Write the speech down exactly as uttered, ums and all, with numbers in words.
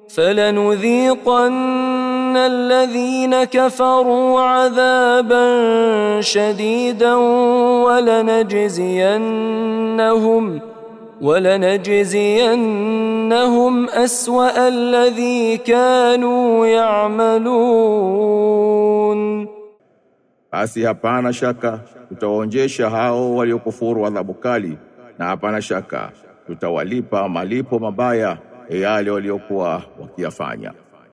فلنذيقن الذين كفروا عذابا شديدا ولنجزينهم ولنجزينهم أسوأ الذي كانوا يعملون. Basi hapana shaka tutawaonjesha hao waliokufuru adhabu kali, na hapana shaka tutawalipa malipo mabaya ya yale waliokuwa wakiyafanya.